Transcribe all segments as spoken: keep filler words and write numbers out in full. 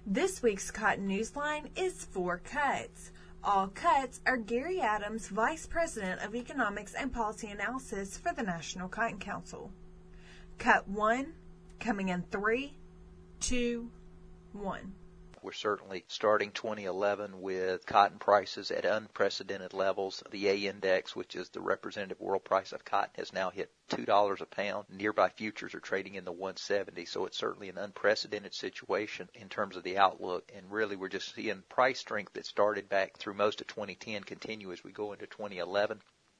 This week's Cotton Newsline is Four Cuts. All cuts are Gary Adams, Vice President of Economics and Policy Analysis for the National Cotton Council. Cut one, coming in three, two, one. We're certainly starting twenty eleven with cotton prices at unprecedented levels. The A index, which is the representative world price of cotton, has now hit two dollars a pound. Nearby futures are trading in the one seventy, so it's certainly an unprecedented situation in terms of the outlook. And really, we're just seeing price strength that started back through most of twenty ten continue as we go into twenty eleven.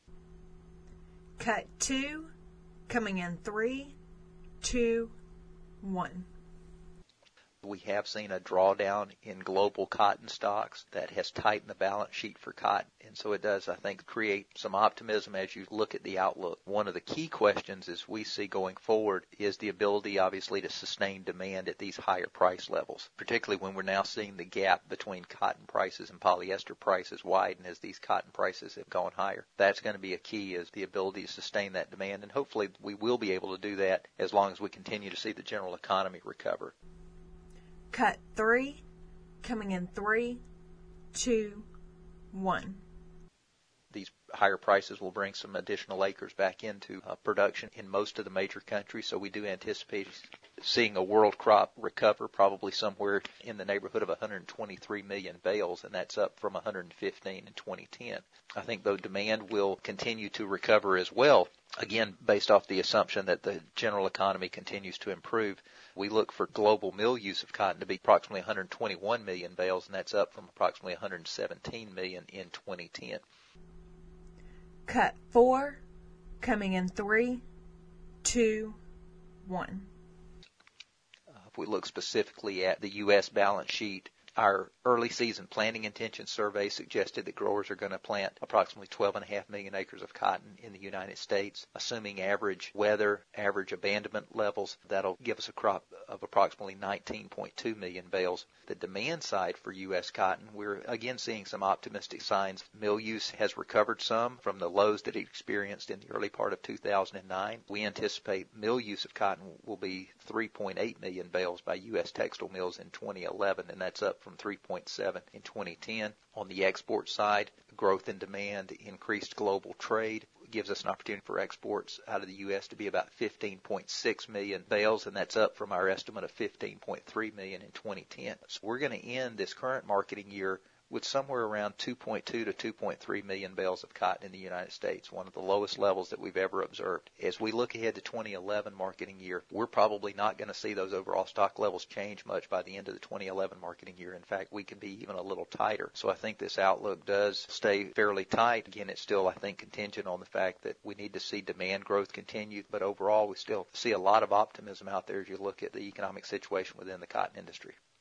Cut two, coming in three, two, one. We have seen a drawdown in global cotton stocks that has tightened the balance sheet for cotton. And so it does, I think, create some optimism as you look at the outlook. One of the key questions as we see going forward is the ability, obviously, to sustain demand at these higher price levels, particularly when we're now seeing the gap between cotton prices and polyester prices widen as these cotton prices have gone higher. That's going to be a key, is the ability to sustain that demand. And hopefully we will be able to do that as long as we continue to see the general economy recover. Cut three, coming in three, two, one. These higher prices will bring some additional acres back into uh, production in most of the major countries, so we do anticipate seeing a world crop recover, probably somewhere in the neighborhood of one hundred twenty-three million bales, and that's up from one hundred fifteen in twenty ten. I think, though, demand will continue to recover as well, again, based off the assumption that the general economy continues to improve. We look for global mill use of cotton to be approximately one hundred twenty-one million bales, and that's up from approximately one hundred seventeen million in twenty ten. Cut four, coming in three, two, one. Uh, if we look specifically at the U S balance sheet, our early season planting intention survey suggested that growers are going to plant approximately twelve point five million acres of cotton in the United States, assuming average weather, average abandonment levels. That'll give us a crop of approximately nineteen point two million bales. The demand side for U S cotton, we're again seeing some optimistic signs. Mill use has recovered some from the lows that it experienced in the early part of two thousand nine. We anticipate mill use of cotton will be three point eight million bales by U S textile mills in twenty eleven, and that's up from three point seven in twenty ten. On the export side, growth in demand, increased global trade gives us an opportunity for exports out of the U S to be about fifteen point six million bales, and that's up from our estimate of fifteen point three million in twenty ten. So we're going to end this current marketing year with somewhere around two point two to two point three million bales of cotton in the United States, one of the lowest levels that we've ever observed. As we look ahead to twenty eleven marketing year, we're probably not going to see those overall stock levels change much by the end of the twenty eleven marketing year. In fact, we can be even a little tighter. So I think this outlook does stay fairly tight. Again, it's still, I think, contingent on the fact that we need to see demand growth continue, but overall we still see a lot of optimism out there as you look at the economic situation within the cotton industry.